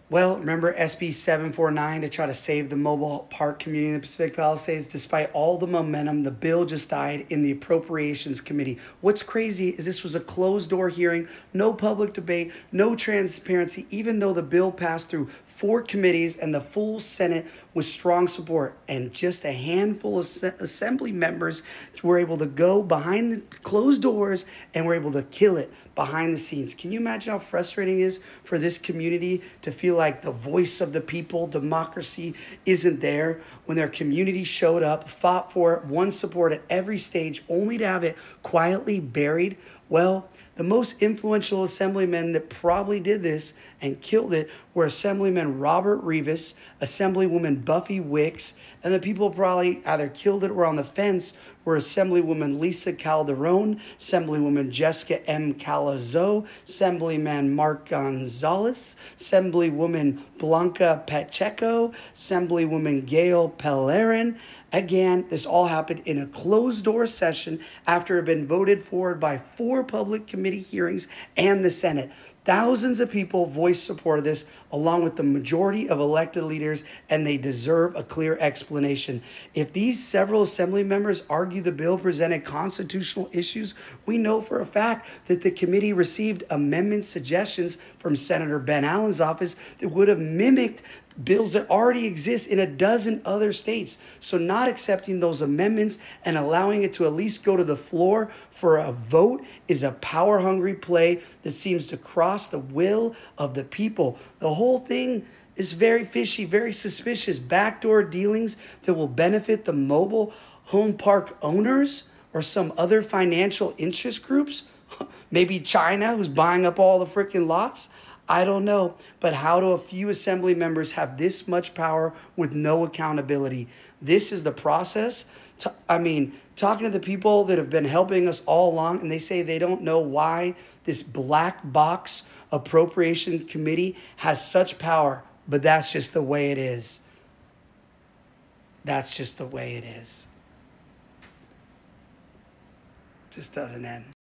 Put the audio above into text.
Well, remember SB 749 to try to save the mobile park community in the Pacific Palisades? Despite all the momentum, the bill just died in the Appropriations Committee. What's crazy is this was a closed door hearing, no public debate, no transparency, even though the bill passed through four committees and the full Senate with strong support. And just a handful of assembly members were able to go behind the closed doors and were able to kill it behind the scenes. Can you imagine how frustrating it is for this community to feel like the voice of the people, democracy, isn't there when their community showed up, fought for it, won support at every stage, only to have it quietly buried? Well, the most influential assemblymen that probably did this and killed it were Assemblyman Robert Rivas, Assemblywoman Buffy Wicks, and the people probably either killed it or on the fence were Assemblywoman Lisa Calderon, Assemblywoman Jessica M. Calazo, Assemblyman Mark Gonzalez, Assemblywoman Blanca Pacheco, Assemblywoman Gail Pellerin. Again, this all happened in a closed-door session after it had been voted forward by four public committee hearings and the Senate. Thousands of people voiced support of this, along with the majority of elected leaders, and they deserve a clear explanation. If these several assembly members argue the bill presented constitutional issues, we know for a fact that the committee received amendment suggestions from Senator Ben Allen's office that would have mimicked bills that already exist in a dozen other states. So not accepting those amendments and allowing it to at least go to the floor for a vote is a power-hungry play that seems to cross the will of the people. The whole thing is very fishy, very suspicious. Backdoor dealings that will benefit the mobile home park owners or some other financial interest groups. Maybe China, who's buying up all the freaking lots. I don't know, but how do a few assembly members have this much power with no accountability? This is the process. Talking to the people that have been helping us all along, and they say they don't know why this black box appropriation committee has such power, but that's just the way it is. That's just the way it is. Just doesn't end.